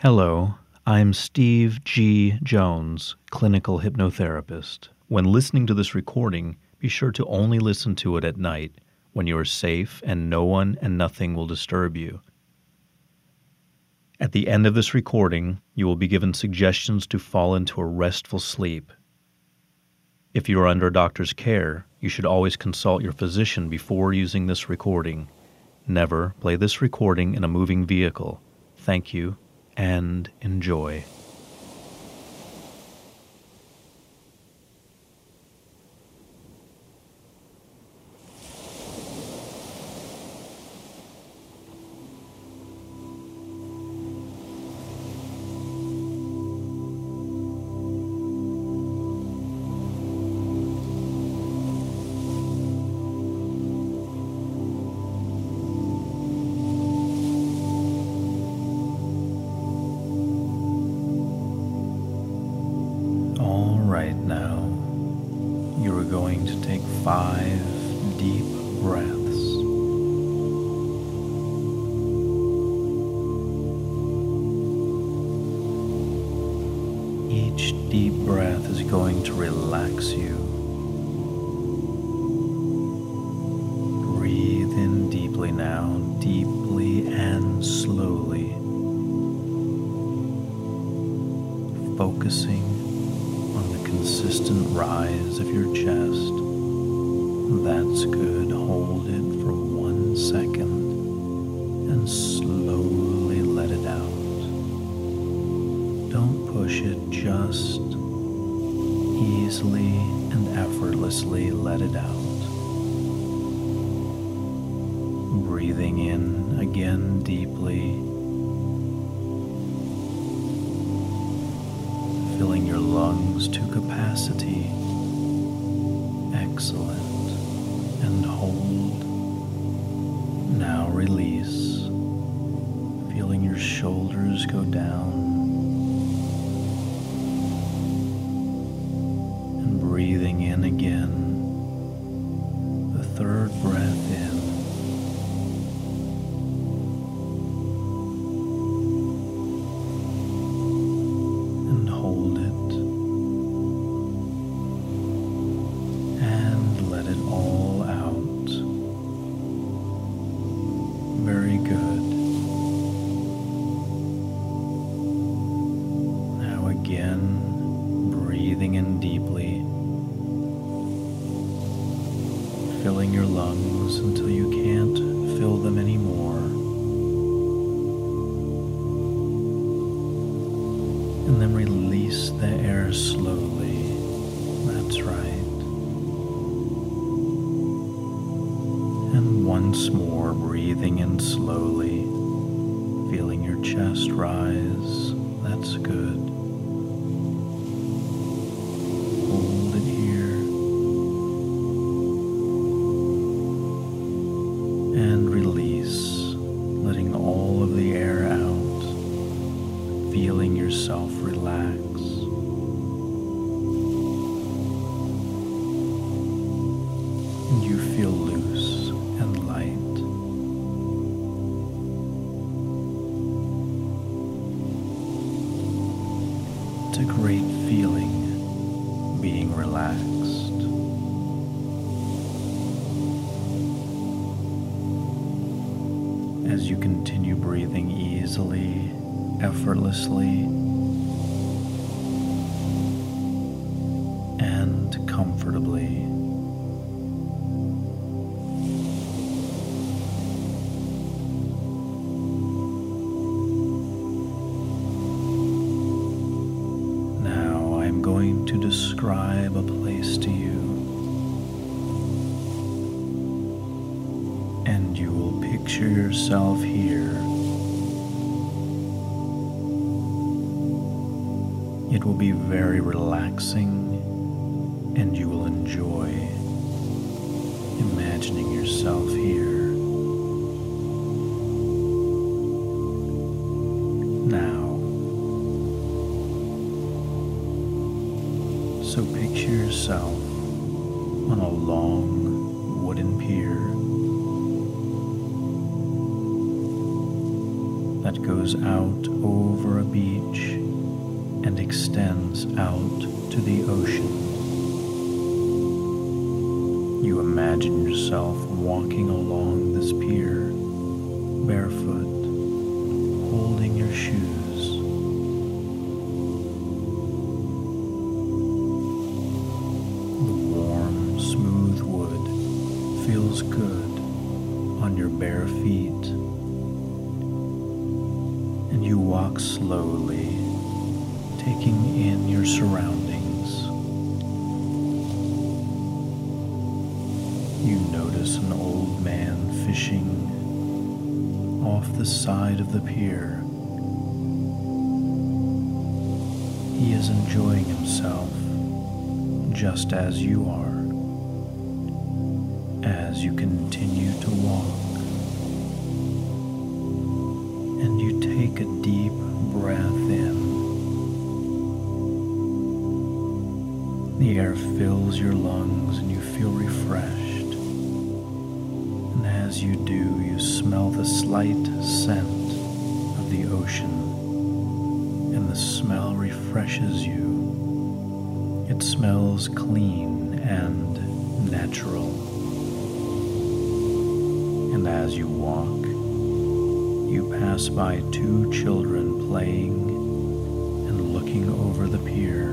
Hello, I'm Steve G. Jones, clinical hypnotherapist. When listening to this recording, be sure to only listen to it at night when you are safe and no one and nothing will disturb you. At the end of this recording, you will be given suggestions to fall into a restful sleep. If you are under a doctor's care, you should always consult your physician before using this recording. Never play this recording in a moving vehicle. Thank you, and enjoy. Right now, you are going to take 5 deep breaths. Each deep breath is going to relax you. Breathe in deeply now, deeply and slowly, focusing consistent rise of your chest. That's good. Hold it for 1 second and slowly let it out. Don't push it, just easily and effortlessly let it out. Breathing in again deeply, filling your lungs to capacity. Excellent. And hold. Now release. Feeling your shoulders go down. And breathing in again. The third breath in. Very good. Now again, breathing in deeply, filling your lungs until you can't fill them anymore. And then release the air slowly. That's right. And once more, breathing in slowly, feeling your chest rise. That's good. Hold it here. And release, letting all of the air out, feeling yourself relax. And you feel loose and light. It's a great feeling being relaxed. As you continue breathing easily, effortlessly, and comfortably. Going to describe a place to you, and you will picture yourself here. It will be very relaxing, and you will enjoy imagining yourself here. Now, so picture yourself on a long wooden pier that goes out over a beach. ocean. You imagine yourself walking along this pier, barefoot, holding your shoes. The warm, smooth wood feels good on your bare feet, and you walk slowly, taking in your surroundings. You notice an old man fishing off the side of the pier. He is enjoying himself just as you are, as you continue to walk, and you take a deep breath in. The air fills your lungs and you feel refreshed. And as you do, you smell the slight scent of the ocean, and the smell refreshes you. It smells clean and natural. And as you walk, you pass by two children playing and looking over the pier.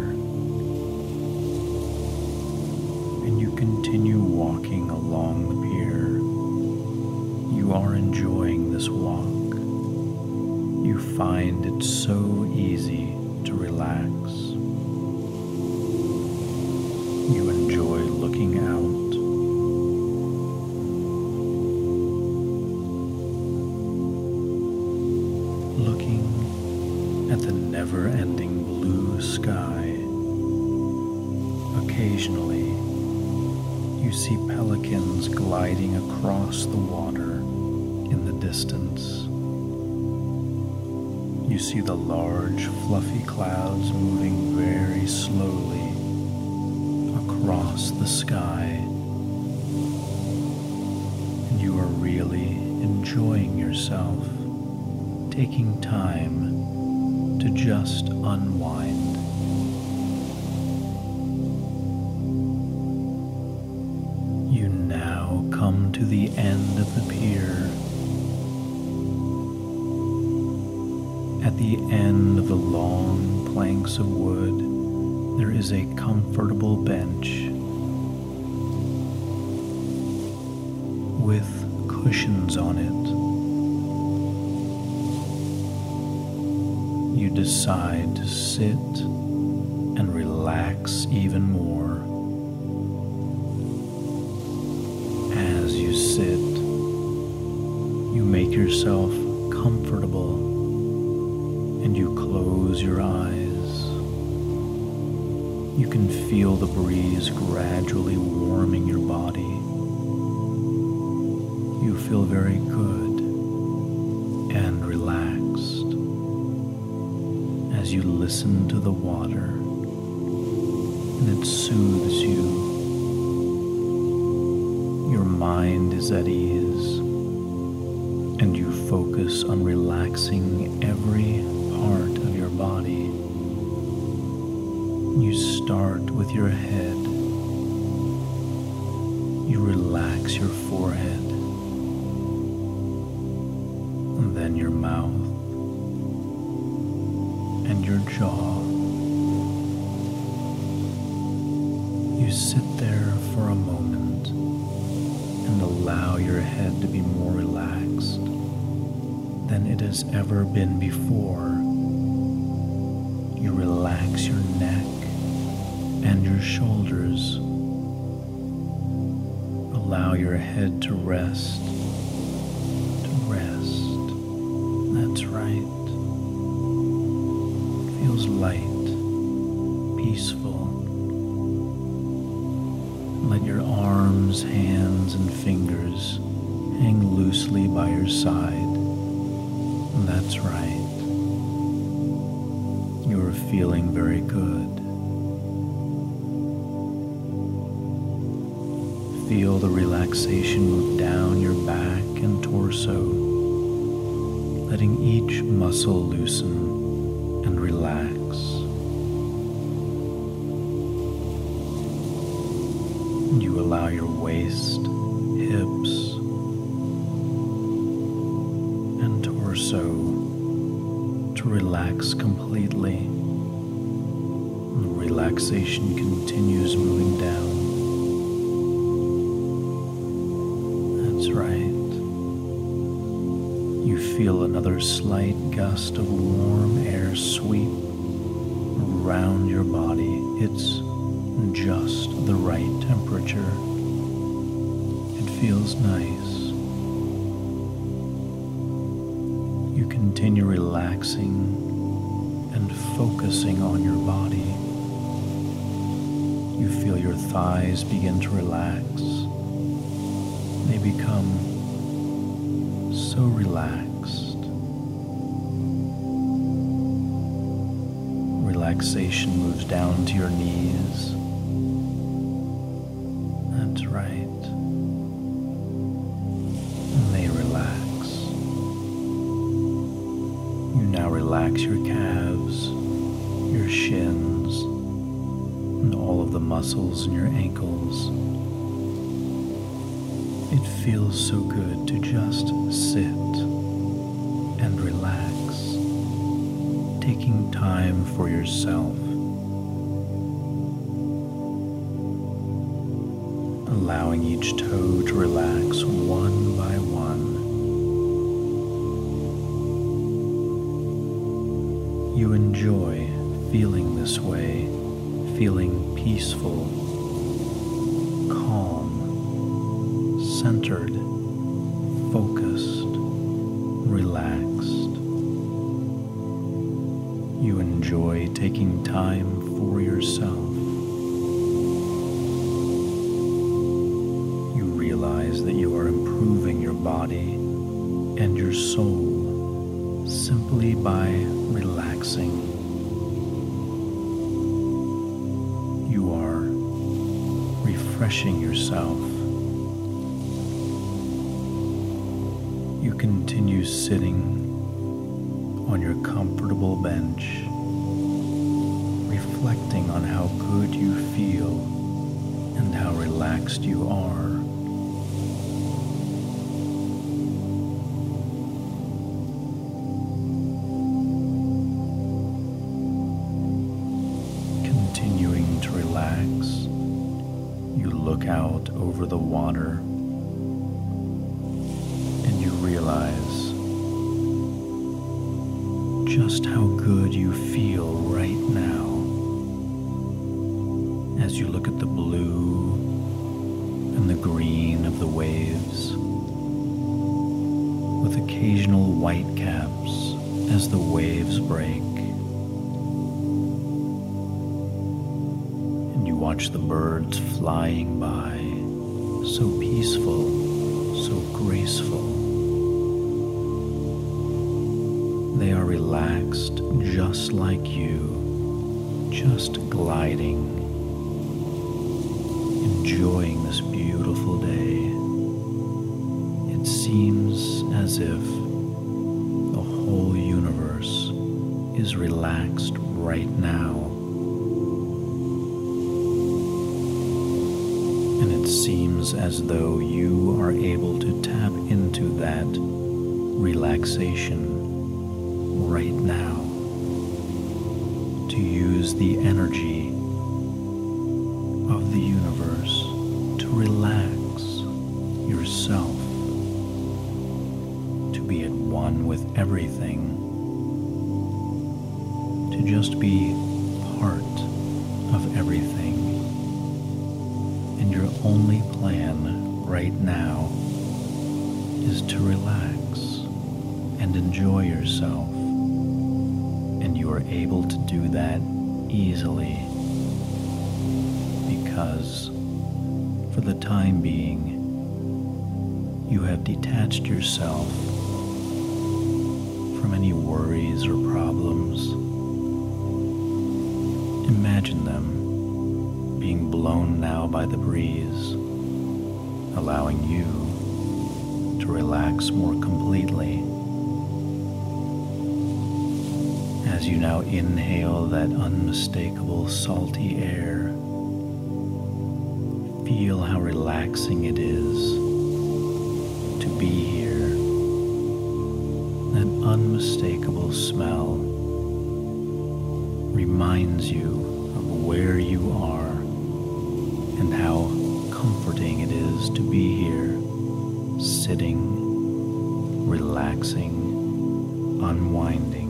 And you continue walking along the pier. You are enjoying this walk. You find it so easy to relax. You enjoy looking out. Looking at the never-ending blue sky. Occasionally, you see pelicans gliding across the water in the distance. You see the large, fluffy clouds moving very slowly across the sky. And you are really enjoying yourself, taking time to just unwind. You now come to the end of the pier. At the end of the long planks of wood, there is a comfortable bench with cushions on it. You decide to sit and relax even more. As you sit, you make yourself comfortable and you close your eyes. You can feel the breeze gradually warming your body. You feel very good and relaxed as you listen to the water, and it soothes you. Your mind is at ease, and you focus on relaxing every part of your body. You start with your head. You relax your forehead, and then your mouth and your jaw. You sit there for a moment and allow your head to be more relaxed than it has ever been before. You relax your neck and your shoulders. Allow your head to rest. That's right. It feels light, peaceful. Let your arms, hands, and fingers hang loosely by your side. That's right. You are feeling very good. Feel the relaxation move down your back and torso, letting each muscle loosen and relax. allow your waist, hips, and torso to relax completely. The relaxation continues moving down. That's right. You feel another slight gust of warm air sweep around your body. It's just the right temperature. It feels nice. You continue relaxing and focusing on your body. You feel your thighs begin to relax. They become so relaxed. Relaxation moves down to your knees. That's right. And they relax. You now relax your calves, your shins, and all of the muscles in your ankles. It feels so good to just sit and relax, taking time for yourself, allowing each toe to relax one by one. You enjoy feeling this way, feeling peaceful, calm, centered, focused, relaxed. You enjoy taking time for yourself. You realize that you are improving your body and your soul simply by relaxing. You are refreshing yourself. You continue sitting on your comfortable bench, reflecting on how good you feel and how relaxed you are. Continuing to relax, you look out over the water and you realize just how good you feel right now as you look at the blue and the green of the waves, with occasional white caps as the waves break. And you watch the birds flying by, so peaceful, so graceful. They are relaxed just like you, just gliding, enjoying this beautiful day. It seems as if the whole universe is relaxed right now. And it seems as though you are able to tap into that relaxation right now, to use the energy of the universe to relax yourself, to be at one with everything, to just be part of everything. And your only plan right now is to relax and enjoy yourself. And you are able to do that easily because, for the time being, you have detached yourself from any worries or problems. Imagine them being blown now by the breeze, allowing you to relax more completely. As you now inhale that unmistakable salty air, Feel how relaxing it is to be here. That unmistakable smell reminds you of where you are and how comforting it is to be here, sitting, relaxing, unwinding.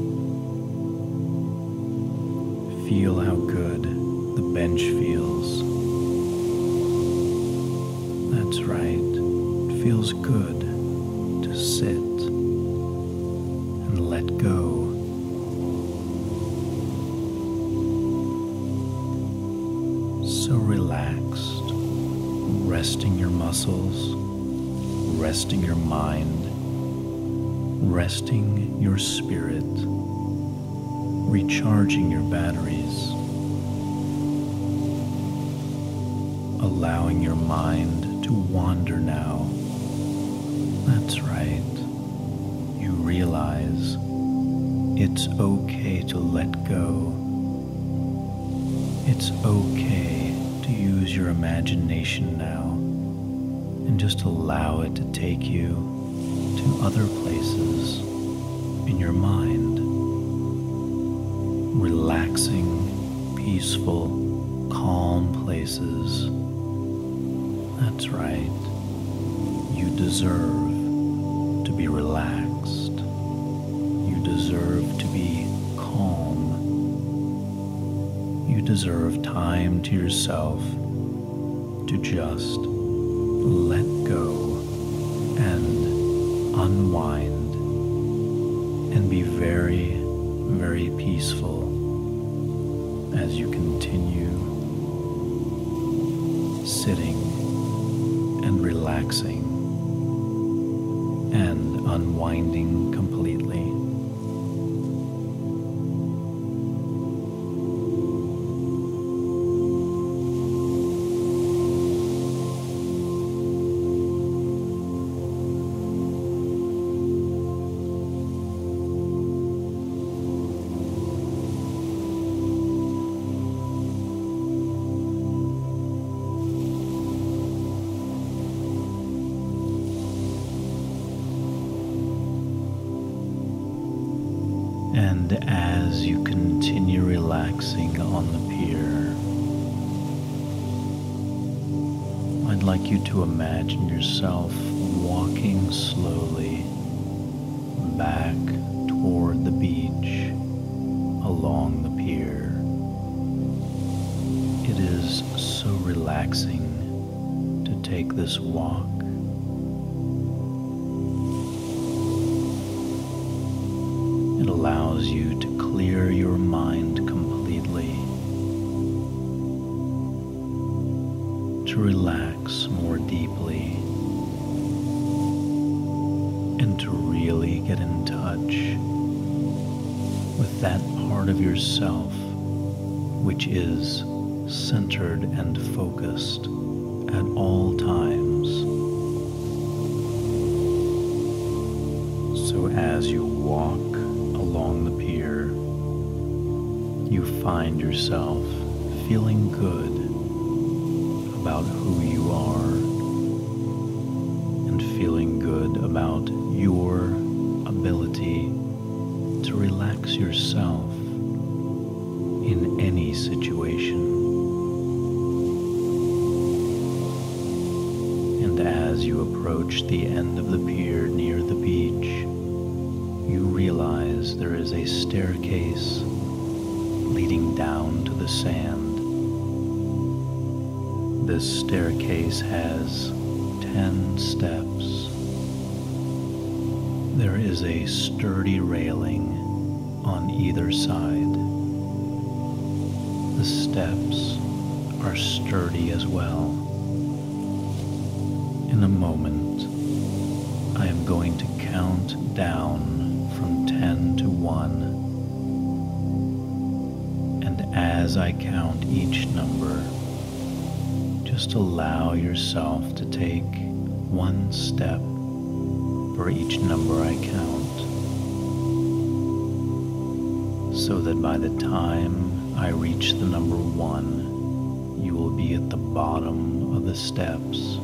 Feel how good the bench feels. That's right. It feels good to sit and let go. So relaxed, resting your muscles, resting your mind, resting your spirit, recharging your batteries, allowing your mind to wander now. That's right. You realize it's okay to let go. It's okay to use your imagination now and just allow it to take you to other places in your mind. Relaxing, peaceful, calm places. That's right. You deserve to be relaxed. You deserve to be calm. You deserve time to yourself to just let go and unwind and be very, very peaceful as you continue sitting and relaxing and unwinding completely. And as you continue relaxing on the pier, I'd like you to imagine yourself walking slowly back toward the beach along the pier. It is so relaxing to take this walk. It allows you to clear your mind completely, to relax more deeply, and to really get in touch with that part of yourself which is centered and focused at all times. So as you walk along the pier, you find yourself feeling good about who you are and feeling good about your ability to relax yourself in any situation. And as you approach the end of the pier near the beach, you realize there is a staircase leading down to the sand. This staircase has 10 steps. There is a sturdy railing on either side. The steps are sturdy as well. In a moment, I am going to count down from 10 to 1. And as I count each number, just allow yourself to take one step for each number I count, so that by the time I reach the number 1, you will be at the bottom of the steps,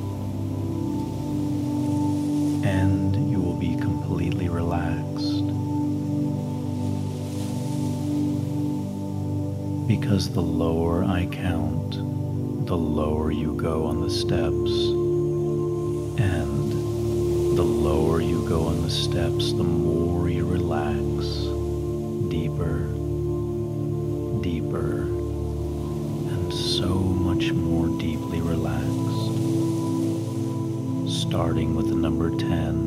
and you will be completely relaxed. Because the lower I count, the lower you go on the steps, and the lower you go on the steps, the more you relax, deeper, deeper, and so much more deeply relaxed. Starting with the number 10,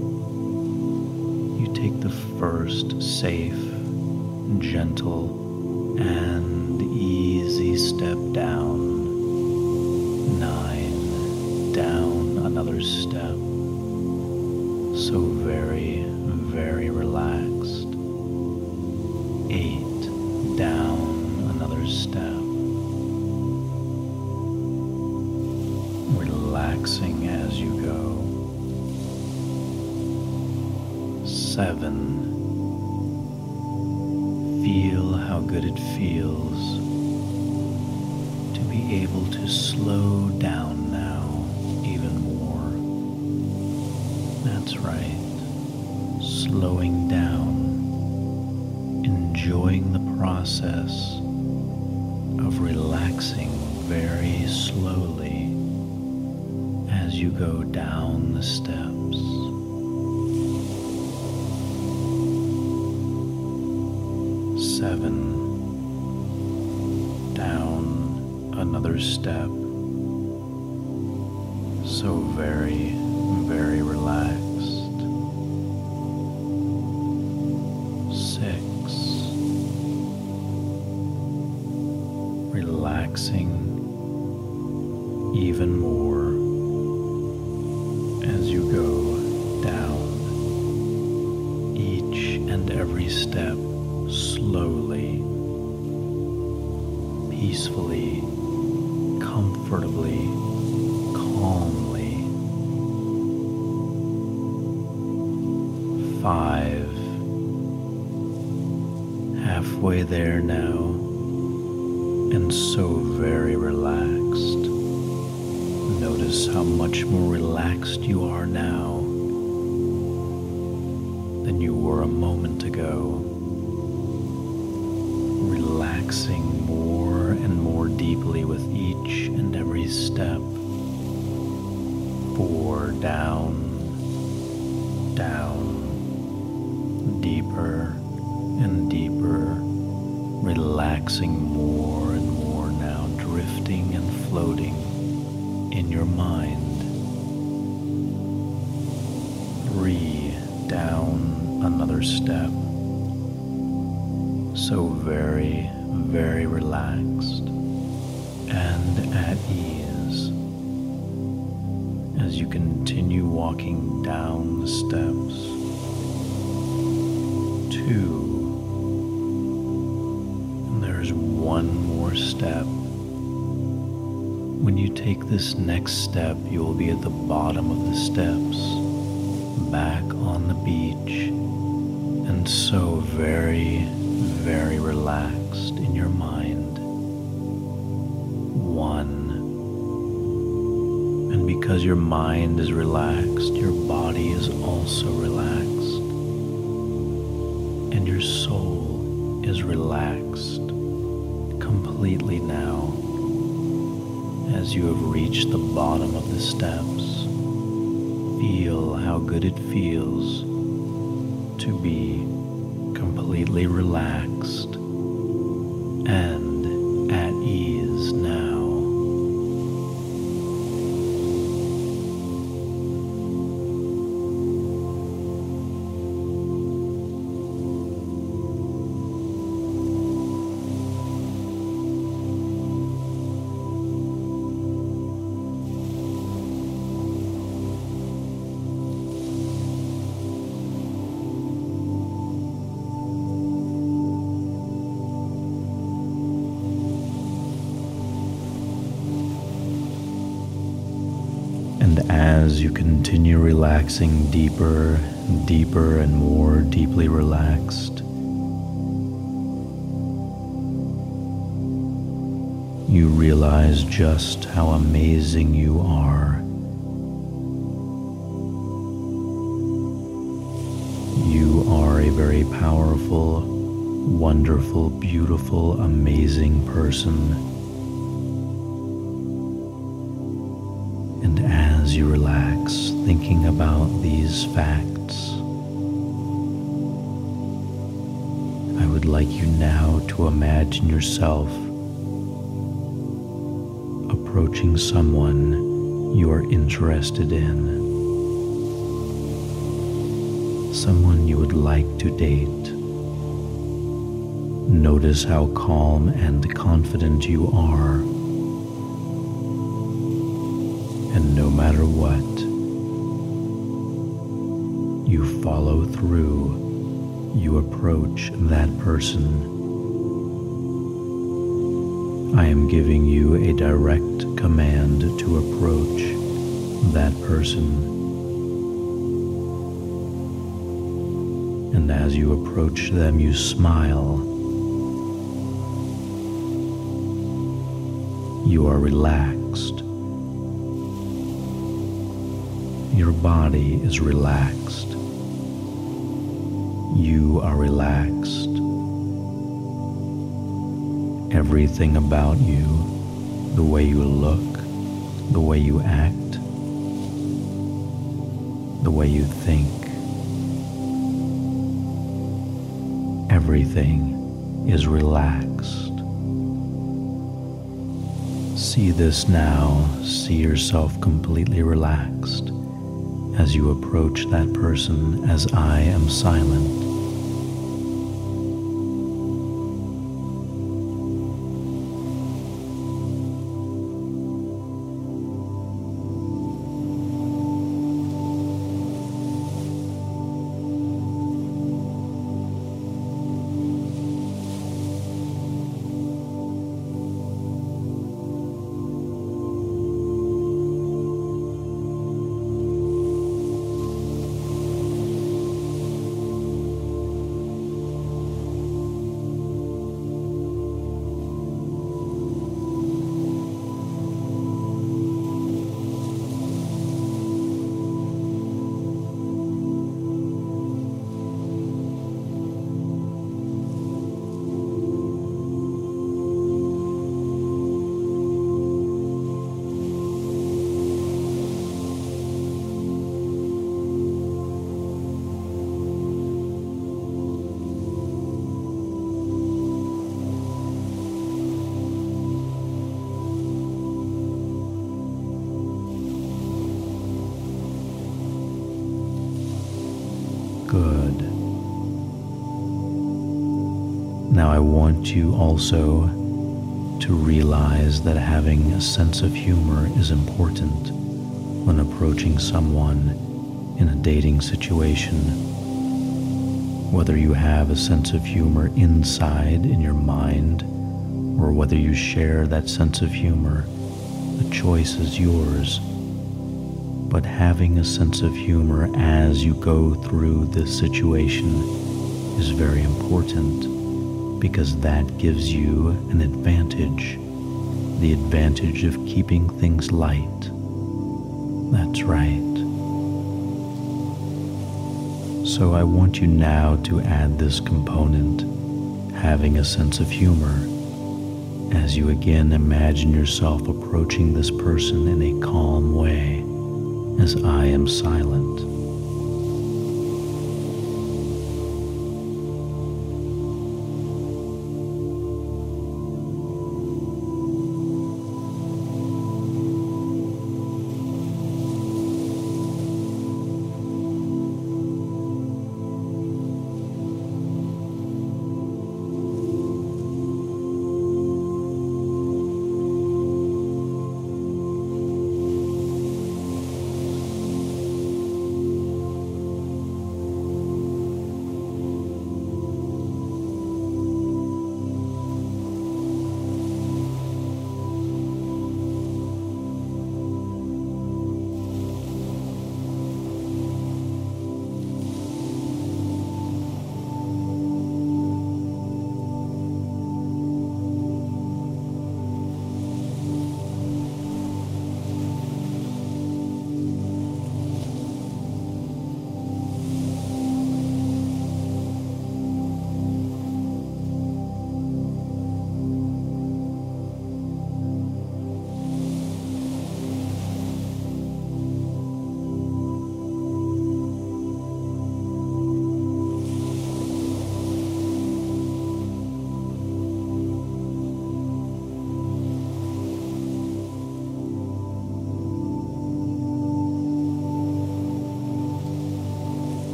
you take the first safe, gentle, and easy step down. 9, down another step. So very, very relaxed. 8, down another step. Relaxing as you go. 7, feel how good it feels to be able to slow down now even more. That's right, slowing down, enjoying the process of relaxing very slowly as you go down the steps. 7, down another step, so very, very relaxed. 6, relaxing even more as you go down each and every step slowly, peacefully, comfortably, calmly. 5, halfway there now, and so very relaxed. Notice how much more relaxed you are now than you were a moment ago. Relaxing more and more deeply with each and every step. 4, down, down, deeper and deeper, relaxing more and more now, drifting and floating in your mind. 3, down another step. So very, very relaxed and at ease as you continue walking down the steps. 2, and there's one more step. When you take this next step, you will be at the bottom of the steps, back on the beach, and so very, very relaxed in your mind. 1, and because your mind is relaxed, your body is also relaxed, and your soul is relaxed completely now as you have reached the bottom of the steps. Feel how good it feels to be completely relaxed and at ease now. And as you continue relaxing deeper and deeper and more deeply relaxed, You realize just how amazing you are. You are a very powerful, wonderful, beautiful, amazing person. And as you relax, thinking about these facts, I would like you now to imagine yourself approaching someone you are interested in, someone you would like to date. Notice how calm and confident you are, and no matter what, you follow through. You approach that person. I am giving you a direct command to approach that person. And as you approach them, you smile. You are relaxed. Your body is relaxed. You are relaxed. Everything about you, the way you look, the way you act, the way you think, everything is relaxed. See this now. See yourself completely relaxed as you approach that person as I am silent. Good. Now I want you also to realize that having a sense of humor is important when approaching someone in a dating situation. Whether you have a sense of humor inside in your mind, or whether you share that sense of humor, the choice is yours. But having a sense of humor as you go through this situation is very important, because that gives you an advantage, the advantage of keeping things light. That's right. So I want you now to add this component, having a sense of humor, as you again imagine yourself approaching this person in a calm way, as I am silent.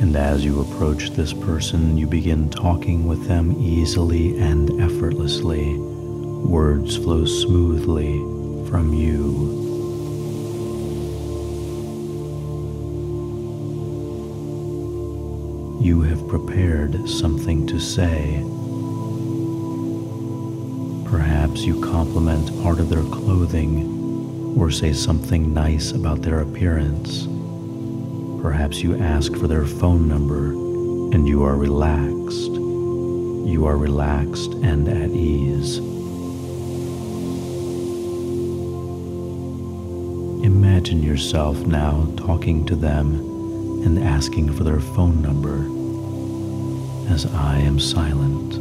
And as you approach this person, you begin talking with them easily and effortlessly. Words flow smoothly from you. You have prepared something to say. Perhaps you compliment part of their clothing or say something nice about their appearance. Perhaps you ask for their phone number and you are relaxed. You are relaxed and at ease. Imagine yourself now talking to them and asking for their phone number as I am silent.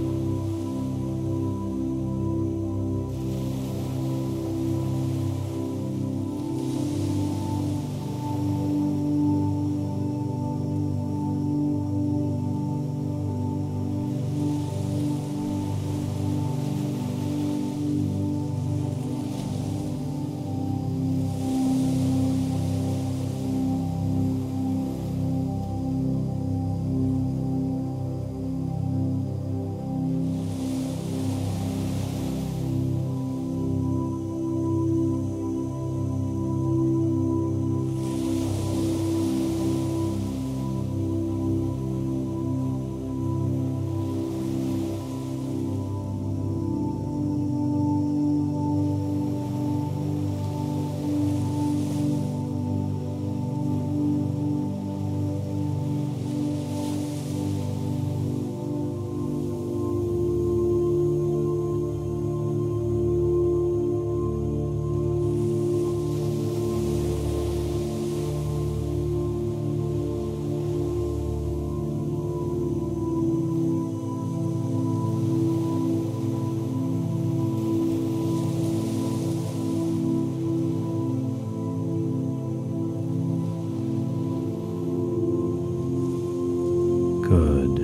Good.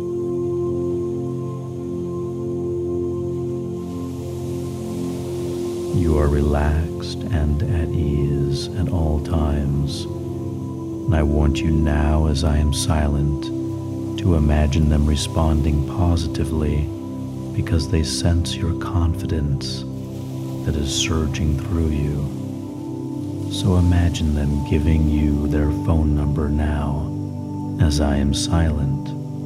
You are relaxed and at ease at all times. And I want you now, as I am silent, to imagine them responding positively because they sense your confidence that is surging through you. So imagine them giving you their phone number now as I am silent.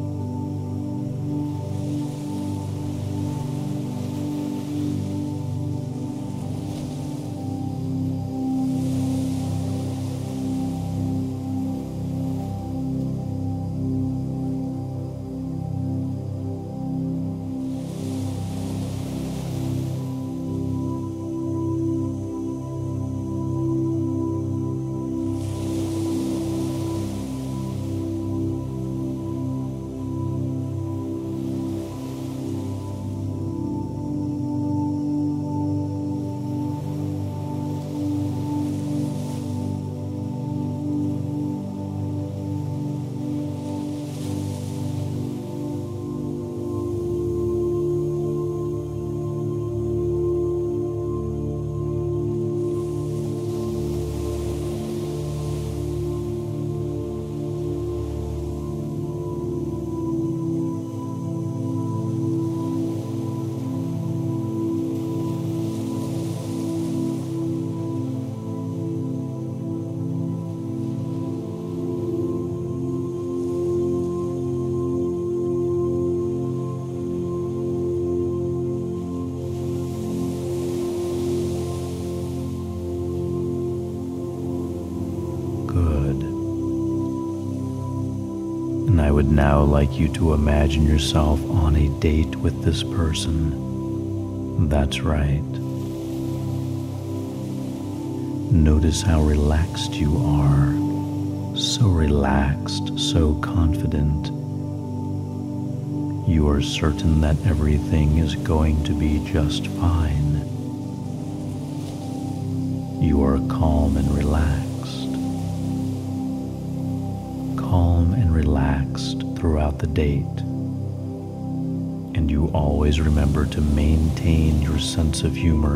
I would now like you to imagine yourself on a date with this person. That's right. Notice how relaxed you are. So relaxed, so confident. You are certain that everything is going to be just fine. You are calm and relaxed. Calm and relaxed throughout the date. And you always remember to maintain your sense of humor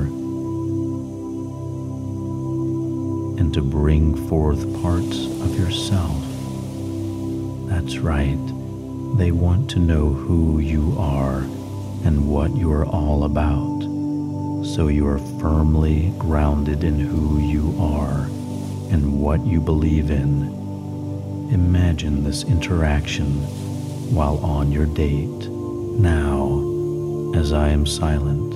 and to bring forth parts of yourself That's right. They want to know who you are and what you are all about, so you are firmly grounded in who you are and what you believe in. Imagine this interaction while on your date, now, as I am silent.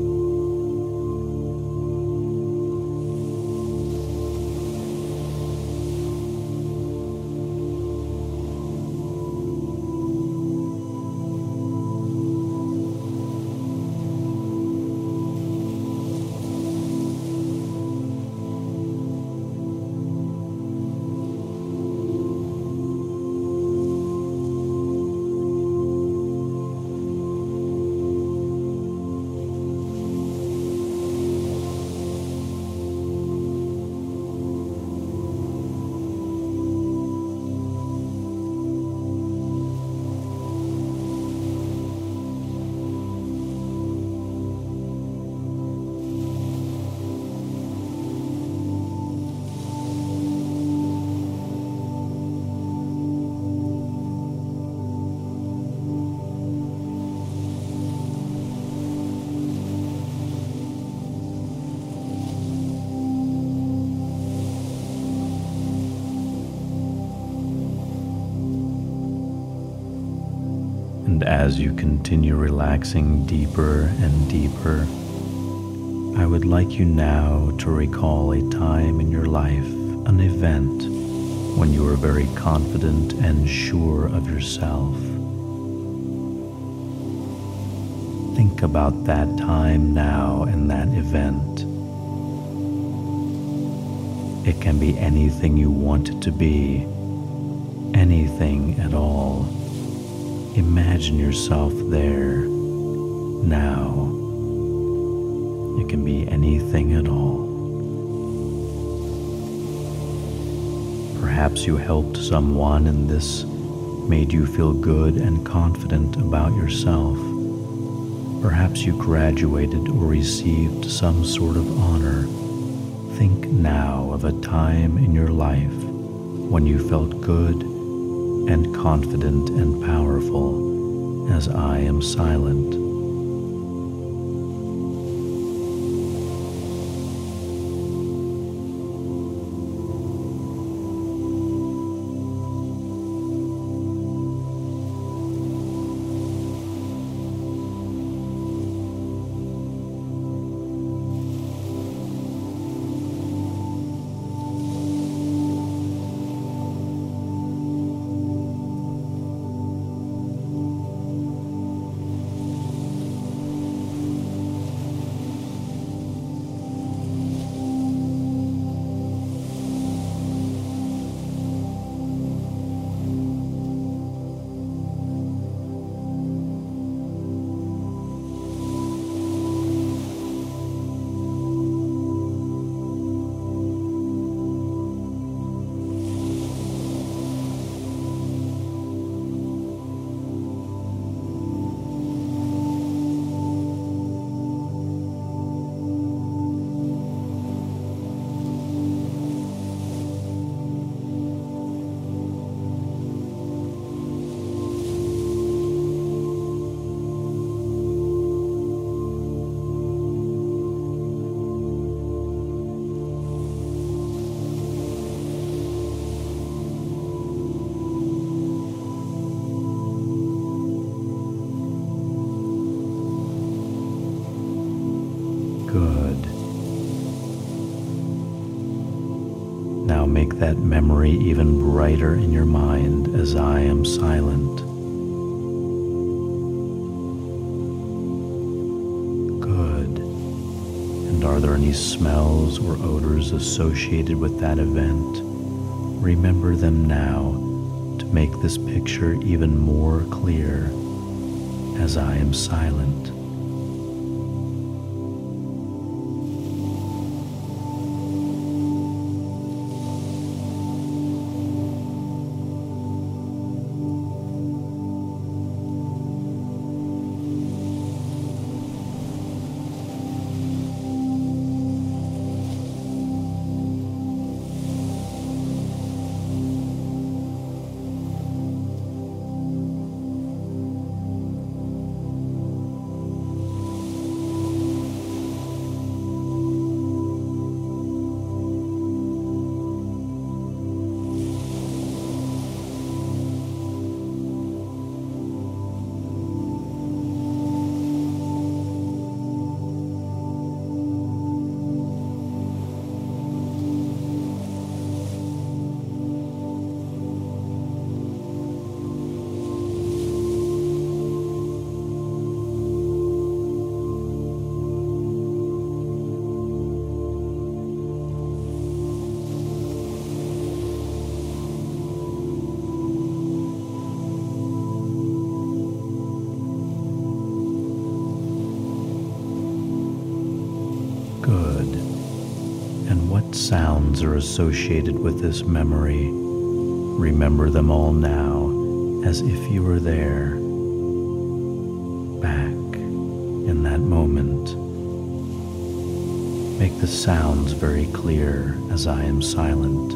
And as you continue relaxing deeper and deeper, I would like you now to recall a time in your life, an event, when you were very confident and sure of yourself. Think about that time now and that event. It can be anything you want it to be, anything at all. Imagine yourself there, now. It can be anything at all. Perhaps you helped someone and this made you feel good and confident about yourself. Perhaps you graduated or received some sort of honor. Think now of a time in your life when you felt good and confident and powerful as I am silent. Good. Now make that memory even brighter in your mind as I am silent. Good. And are there any smells or odors associated with that event? Remember them now to make this picture even more clear as I am silent. What sounds are associated with this memory? Remember them all now as if you were there, back in that moment. Make the sounds very clear as I am silent.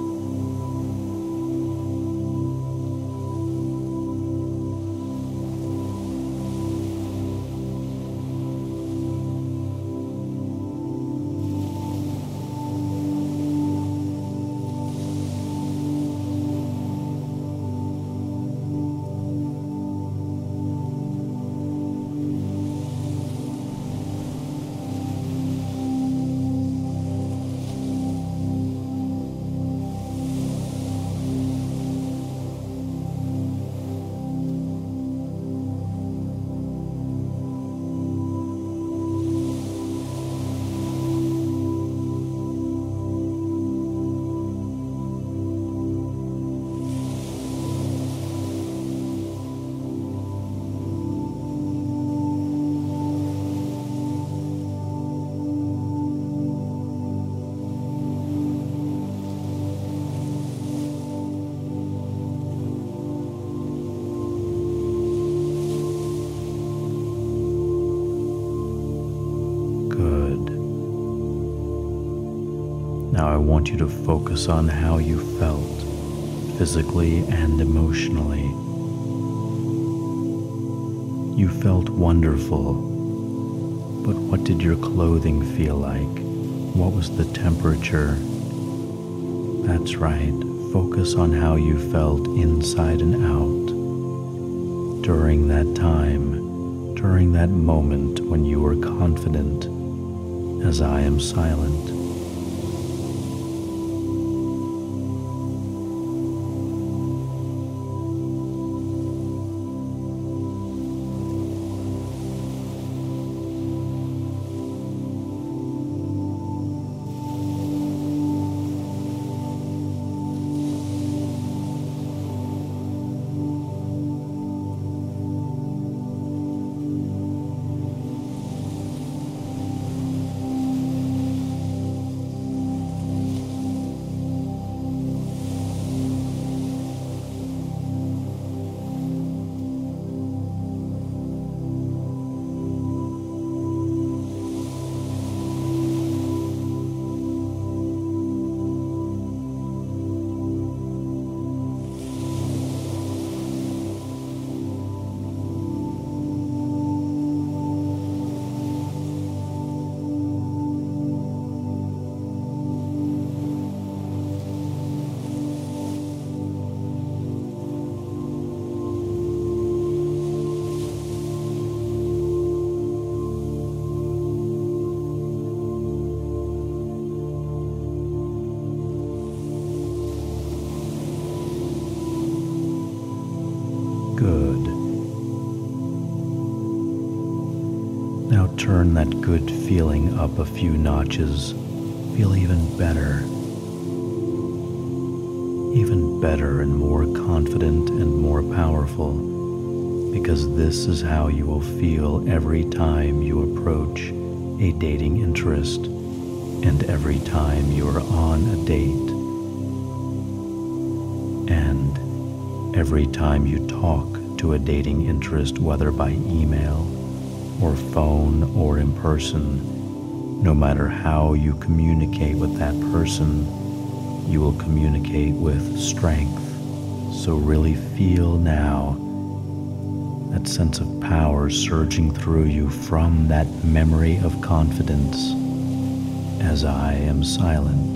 Now I want you to focus on how you felt, physically and emotionally. You felt wonderful, but what did your clothing feel like? What was the temperature? That's right, focus on how you felt inside and out during that time, during that moment when you were confident, as I am silent. Good. Now turn that good feeling up a few notches. Feel even better and more confident and more powerful, because this is how you will feel every time you approach a dating interest and every time you are on a date and every time you talk to a dating interest, whether by email or phone or in person. No matter how you communicate with that person, you will communicate with strength. So really feel now that sense of power surging through you from that memory of confidence as I am silent.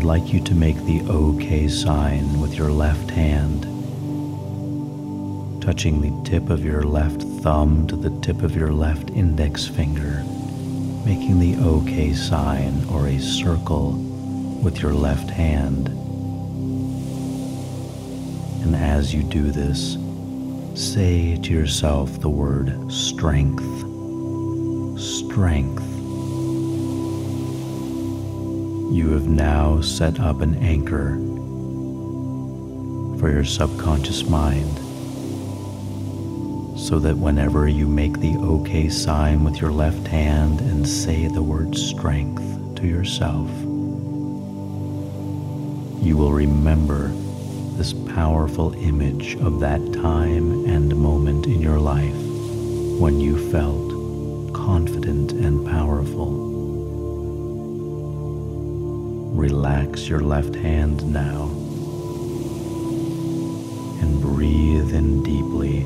like you to make the OK sign with your left hand, touching the tip of your left thumb to the tip of your left index finger, making the OK sign or a circle with your left hand. And as you do this, say to yourself the word strength. Strength. You have now set up an anchor for your subconscious mind, so that whenever you make the OK sign with your left hand and say the word strength to yourself, you will remember this powerful image of that time and moment in your life when you felt confident and powerful. Relax your left hand now and breathe in deeply.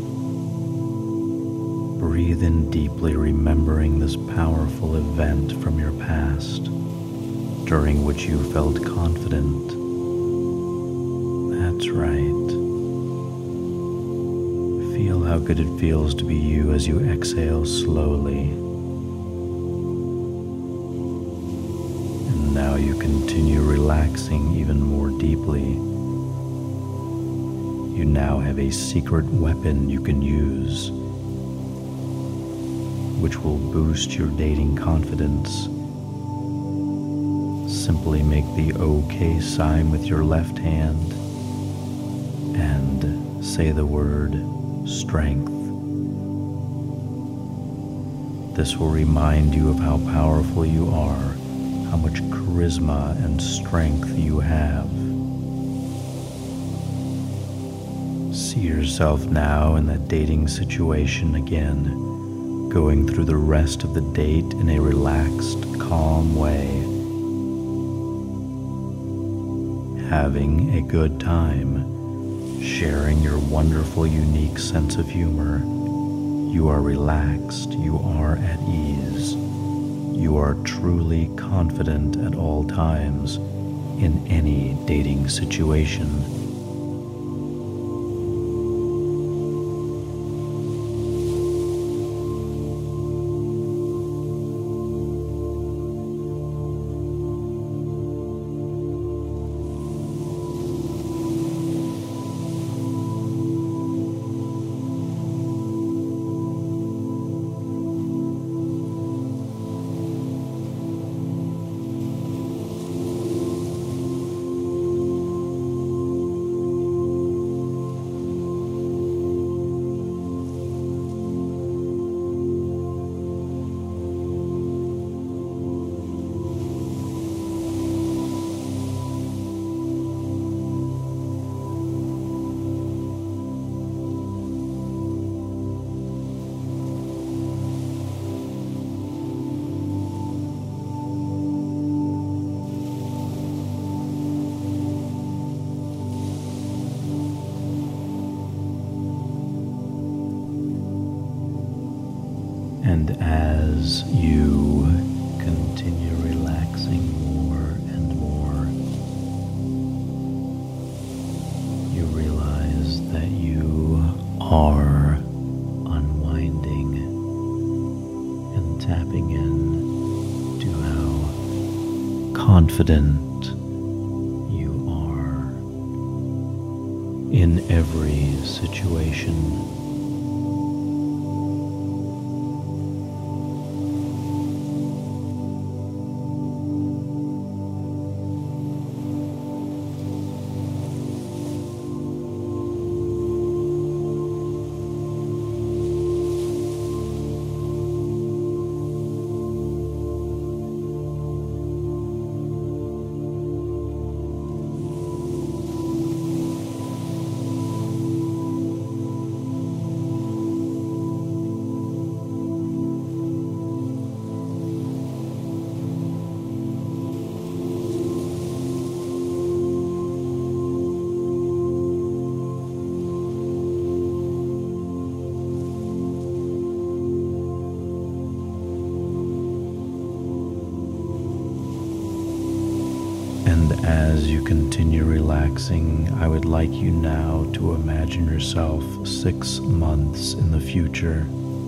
Breathe in deeply, remembering this powerful event from your past during which you felt confident. That's right. Feel how good it feels to be you as you exhale slowly. And now you continue relaxing even more deeply. You now have a secret weapon you can use, which will boost your dating confidence. Simply make the OK sign with your left hand and say the word strength. This will remind you of how powerful you are, how much charisma and strength you have. See yourself now in that dating situation again, going through the rest of the date in a relaxed, calm way, having a good time, sharing your wonderful, unique sense of humor. You are relaxed, you are at ease, you are truly confident at all times in any dating situation. And as you continue relaxing more and more, you realize that you are unwinding and tapping in to how confident you are in every situation. as you continue relaxing, I would like you now to imagine yourself 6 months in the future.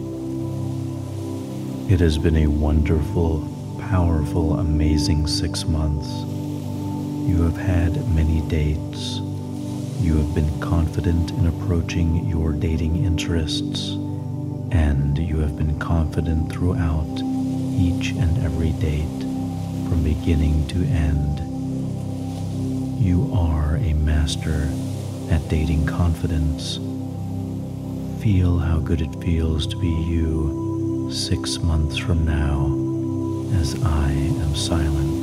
It has been a wonderful, powerful, amazing 6 months. You have had many dates. You have been confident in approaching your dating interests, and you have been confident throughout each and every date, from beginning to end. You are a master at dating confidence. Feel how good it feels to be you 6 months from now, as I am silent.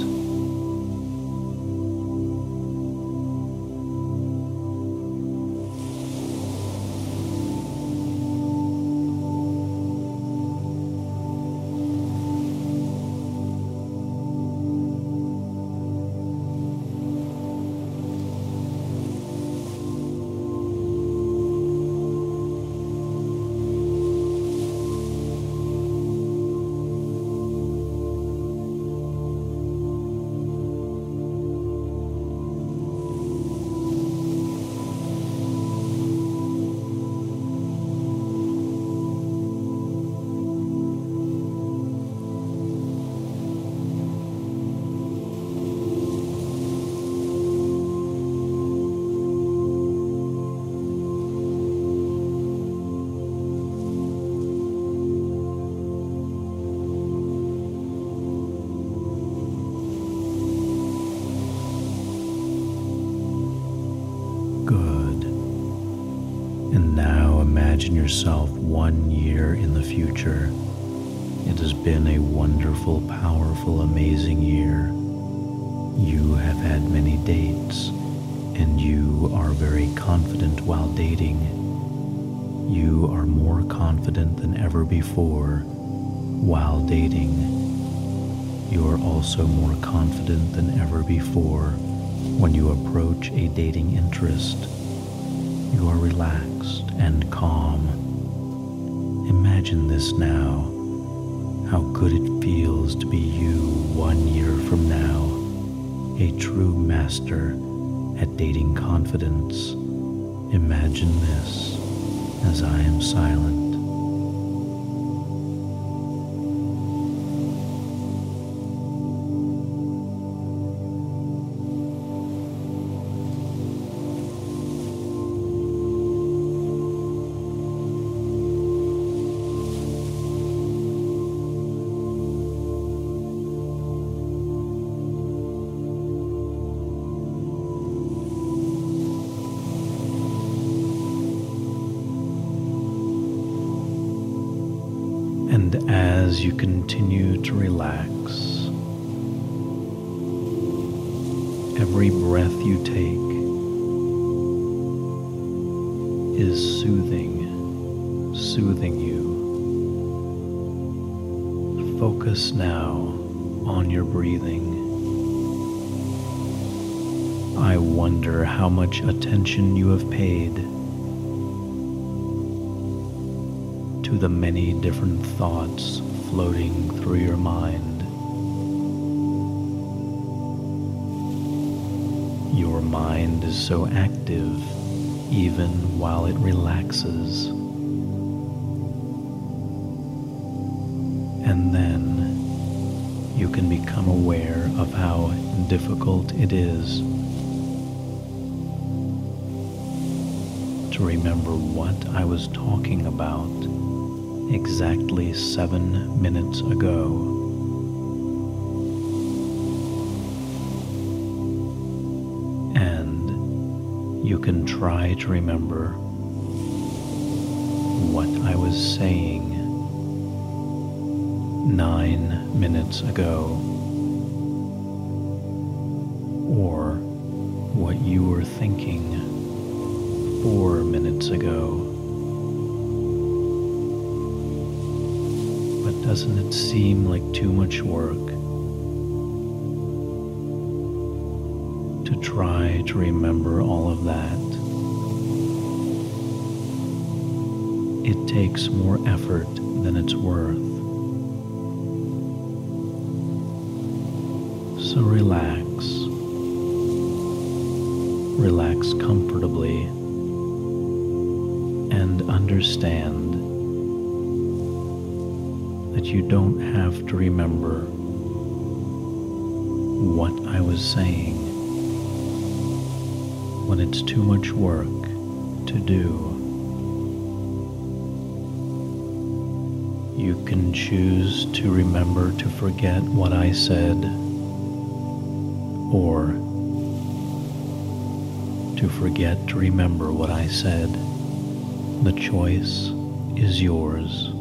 Good. And now imagine yourself 1 year in the future. It has been a wonderful, powerful, amazing year. You have had many dates, and you are very confident while dating. You are more confident than ever before while dating. You are also more confident than ever before when you approach a dating interest. You are relaxed and calm. Imagine this now, how good it feels to be you 1 year from now, a true master at dating confidence. Imagine this as I am silent. And as you continue to relax, every breath you take is soothing you. Focus now on your breathing. I wonder how much attention you have paid to the many different thoughts floating through your mind. Your mind is so active even while it relaxes. And then you can become aware of how difficult it is to remember what I was talking about exactly 7 minutes ago. And you can try to remember what I was saying 9 minutes ago, or what you were thinking 4 minutes ago. But doesn't it seem like too much work to try to remember all of that? It takes more effort than it's worth. So relax Relax comfortably and understand that you don't have to remember what I was saying when it's too much work to do. You can choose to remember to forget what I said or to forget to remember what I said. The choice is yours.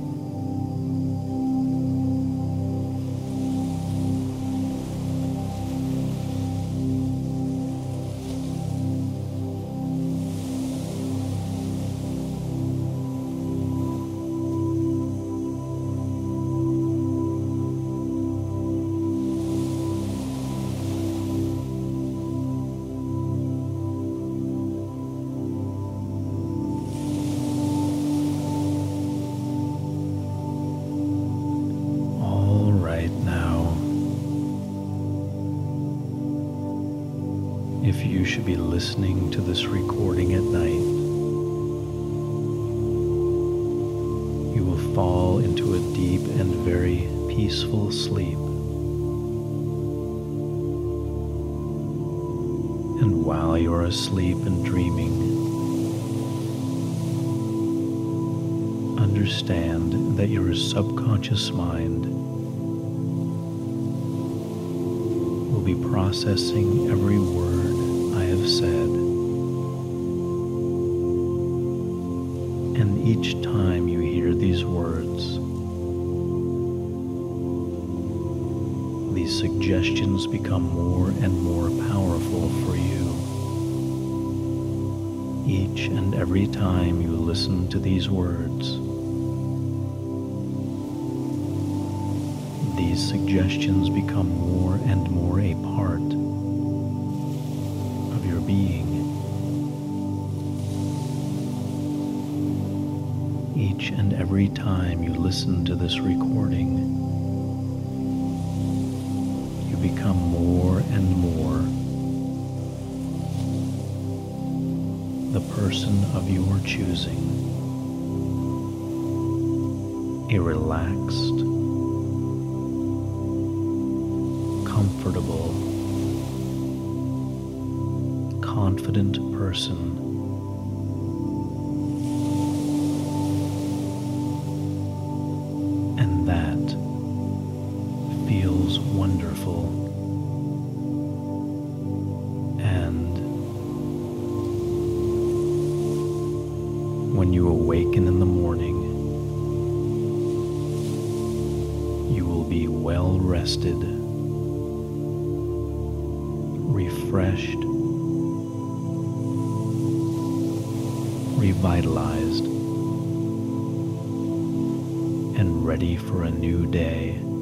If you should be listening to this recording at night, you will fall into a deep and very peaceful sleep. And while you're asleep and dreaming, understand that your subconscious mind will be processing every word I have said, and each time you hear these words, these suggestions become more and more powerful for you. Each and every time you listen to these words, these suggestions become more and more a part of your being. Each and every time you listen to this recording, you become more and more the person of your choosing. A relaxed, comfortable, confident person. And that feels wonderful. And when you awaken in the morning, you will be well rested, refreshed, revitalized, and ready for a new day.